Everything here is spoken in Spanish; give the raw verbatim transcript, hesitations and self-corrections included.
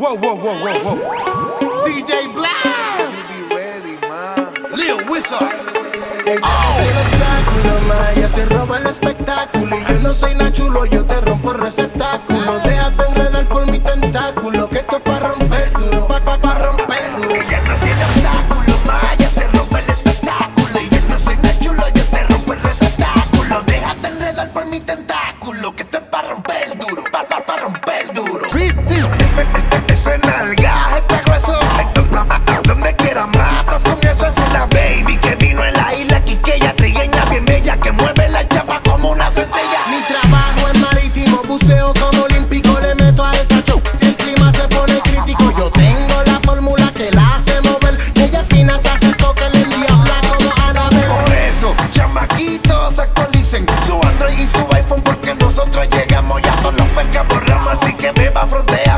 Whoa, whoa, whoa, whoa, whoa. D J Black. You be ready, man. Lil Wizard. Ella oh. El obstáculo, ma, ella se roba el espectáculo. Y yo no soy nada chulo, yo te rompo el receptáculo. Déjate enredar por mi tentáculo, que esto es pa' romper duro, pa' pa' pa' romper duro. Ella no tiene obstáculo, ma, ella se rompe el espectáculo. Y yo no soy nada chulo, yo te rompo el receptáculo. Déjate enredar por mi tentáculo, que esto es pa' romper duro, pa' pa' pa' romper duro. Ese nalga está grueso, donde quiera matas con esa es una baby que vino en la isla Quiqueya, trigueña bien bella que mueve la chapa como una centella. Mi trabajo es marítimo, buceo como olímpico, le meto a esa show. Si el clima se pone crítico, yo tengo la fórmula que la hace mover. Si ella es fina, se hace toque, le endiabla como Anabel. Por eso, chamaquitos actualicen su Android y su iPhone, porque nosotros llegamos y a todos los fecas borramos, así que beba frontea.